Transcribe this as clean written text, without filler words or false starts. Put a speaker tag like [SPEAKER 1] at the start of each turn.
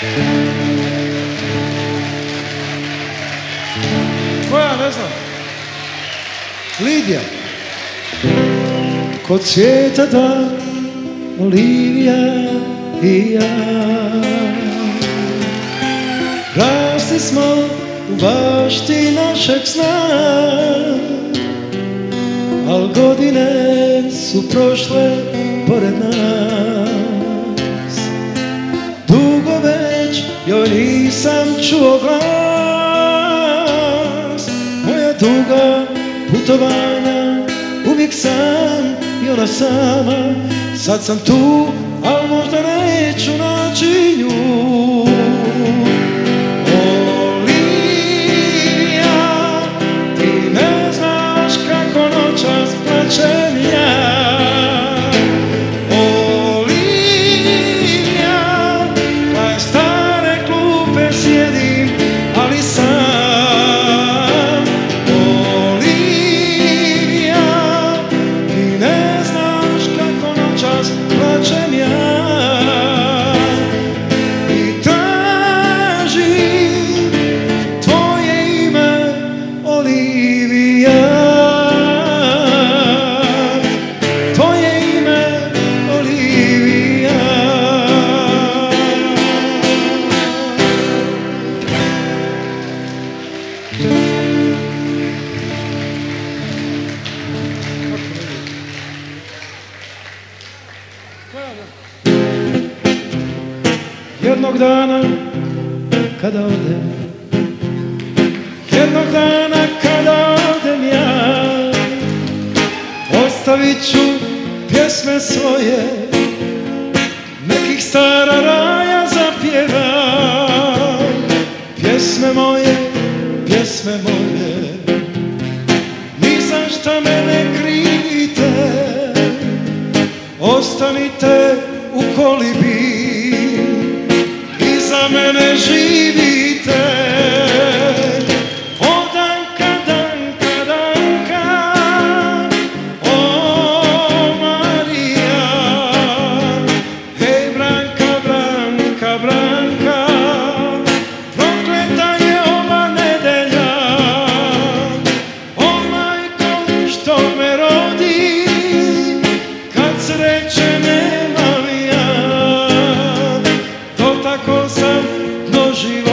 [SPEAKER 1] Koja, ne znam? Lidija. Kod cvijeta dan, Olivija i ja. Rasli smo u bašti našeg sna, al godine su prošle pored nas. Dugo već joj nisam čuo glas. Moja duga putovanja, uvijek sam i ona sama. Sad sam tu, al možda neću naći nju. Plačem ja, Olivija, kraj stare klupe sjedim, ali sam. Olivija, ti ne znaš kako noćas plačem ja i tražim tvoje ime, Olivija. Jednog dana kada odem, jednog dana kada odem ja, ostavit ću pjesme svoje, nekih stara raja zapjevam. Pjesme moje, ni za šta me ne krivite, ostanite u kolibi. Za mene živite, o Danka, Danka, Danka, o Marija, hej Branka, Branka, Branka, prokleta je ova nedelja, o majko što me rodi, kad sreće nemam ja, to tako sam doživio.